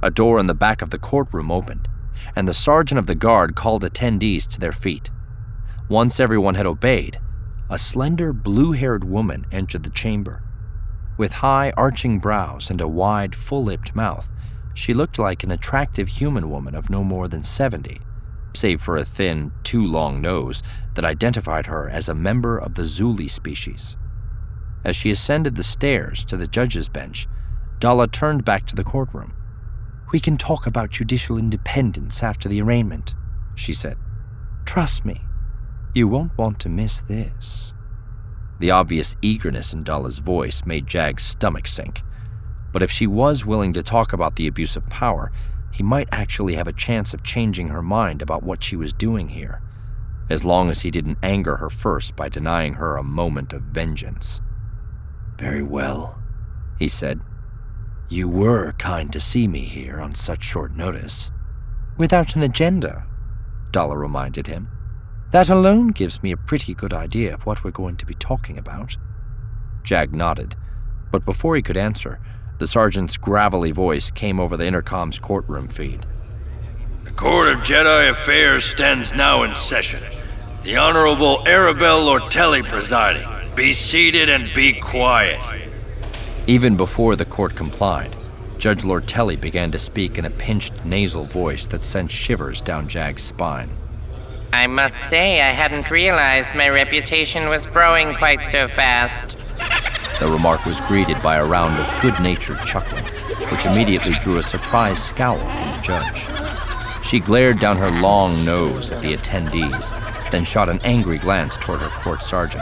A door in the back of the courtroom opened, and the sergeant of the guard called attendees to their feet. Once everyone had obeyed, a slender, blue-haired woman entered the chamber. With high, arching brows and a wide, full-lipped mouth, she looked like an attractive human woman of no more than 70, save for a thin, too long nose that identified her as a member of the Zuli species. As she ascended the stairs to the judge's bench, Dalla turned back to the courtroom. "We can talk about judicial independence after the arraignment," she said. "Trust me, you won't want to miss this." The obvious eagerness in Dalla's voice made Jag's stomach sink. But if she was willing to talk about the abuse of power, he might actually have a chance of changing her mind about what she was doing here, as long as he didn't anger her first by denying her a moment of vengeance. "Very well," he said. "You were kind to see me here on such short notice." "Without an agenda," Dalla reminded him. "That alone gives me a pretty good idea of what we're going to be talking about." Jag nodded, but before he could answer, the sergeant's gravelly voice came over the intercom's courtroom feed. "The Court of Jedi Affairs stands now in session. The Honorable Arabelle Lortelli presiding. Be seated and be quiet." Even before the court complied, Judge Lortelli began to speak in a pinched nasal voice that sent shivers down Jag's spine. "I must say I hadn't realized my reputation was growing quite so fast." The remark was greeted by a round of good-natured chuckling, which immediately drew a surprised scowl from the judge. She glared down her long nose at the attendees, then shot an angry glance toward her court sergeant.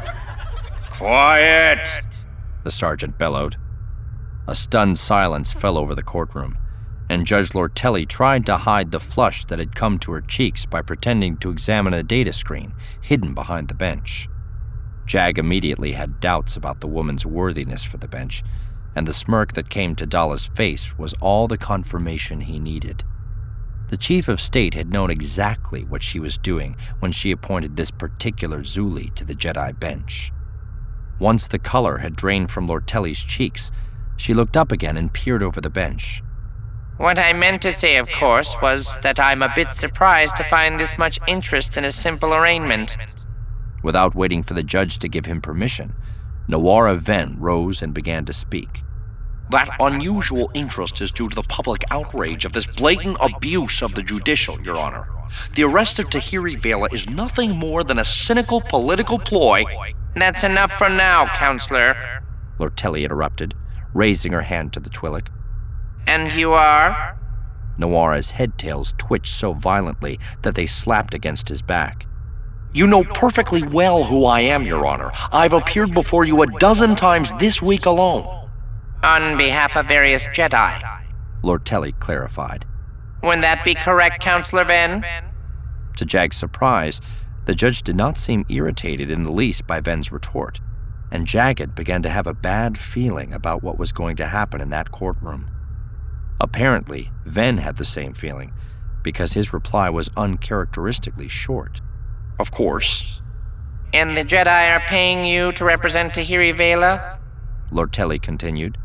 "Quiet!" the sergeant bellowed. A stunned silence fell over the courtroom, and Judge Lortelli tried to hide the flush that had come to her cheeks by pretending to examine a data screen hidden behind the bench. Jag immediately had doubts about the woman's worthiness for the bench, and the smirk that came to Dalla's face was all the confirmation he needed. The chief of state had known exactly what she was doing when she appointed this particular Zuli to the Jedi bench. Once the color had drained from Lortelli's cheeks, she looked up again and peered over the bench. "What I meant to say, of course, was that I'm a bit surprised to find this much interest in a simple arraignment." Without waiting for the judge to give him permission, Nawara Ven rose and began to speak. "That unusual interest is due to the public outrage of this blatant abuse of the judicial, Your Honor. The arrest of Tahiri Vela is nothing more than a cynical political ploy." "That's enough for now, Counselor," Lortelli interrupted, raising her hand to the Twi'lek. "And you are?" Nawara's head-tails twitched so violently that they slapped against his back. "You know perfectly well who I am, Your Honor. I've appeared before you a dozen times this week alone." "On behalf of various Jedi," Lortelli clarified. "Would that be correct, Counselor Ven?" To Jag's surprise, the judge did not seem irritated in the least by Ven's retort, and Jagged began to have a bad feeling about what was going to happen in that courtroom. Apparently, Ven had the same feeling, because his reply was uncharacteristically short. "Of course." "And the Jedi are paying you to represent Tahiri Vela?" Lortelli continued.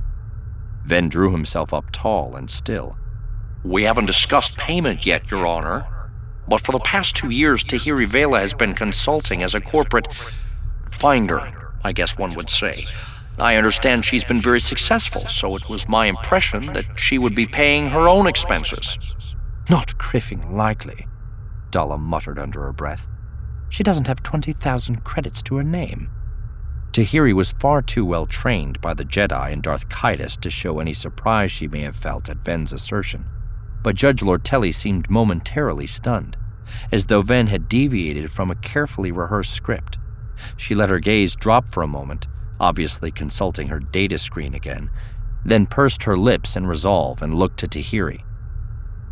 Ven drew himself up tall and still. "We haven't discussed payment yet, Your Honor. But for the past 2 years, Tahiri Vela has been consulting as a corporate finder, I guess one would say. I understand she's been very successful, so it was my impression that she would be paying her own expenses." "Not criffing likely," Dalla muttered under her breath. "She doesn't have 20,000 credits to her name." Tahiri was far too well trained by the Jedi and Darth Caedus to show any surprise she may have felt at Ven's assertion. But Judge Lortelli seemed momentarily stunned, as though Ven had deviated from a carefully rehearsed script. She let her gaze drop for a moment, obviously consulting her data screen again, then pursed her lips in resolve and looked to Tahiri.